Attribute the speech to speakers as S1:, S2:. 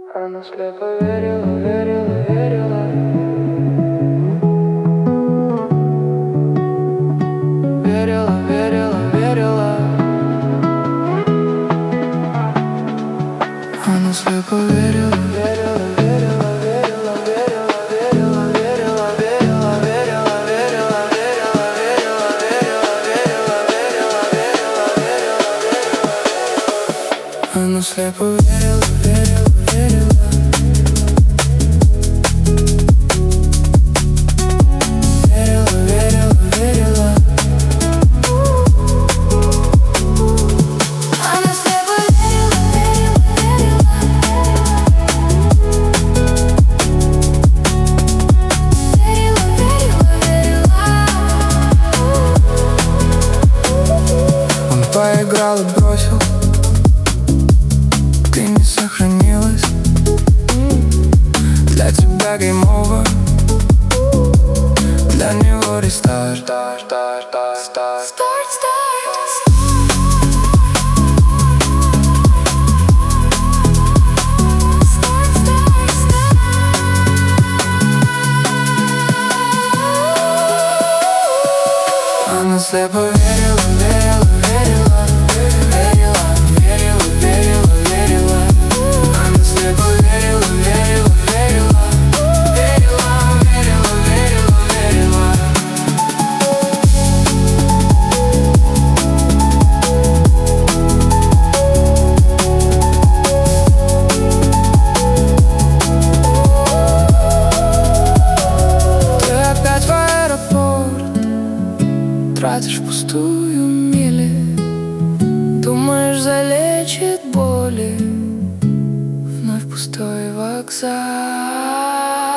S1: Она слепо верила, верила, верила. Верила, верила, верила. Она слепо верила, верила, верила, верила, верила, верила, верила, верила, верила, верила, верила, верила, верила, верила, верила, верила. Она слепо верила, верила, верила. Поиграл и бросил, ты не сохранилась. Для тебя game over, для него рестарт. Она слепо верила, верила, верила. Верила, верила, верила, верила. Она слепо верила, верила, верила. Верила, верила, верила, верила. Ты опять в аэропорт, тратишь пустую мили. Думаешь, залечит боли. Вновь пустой вокзал.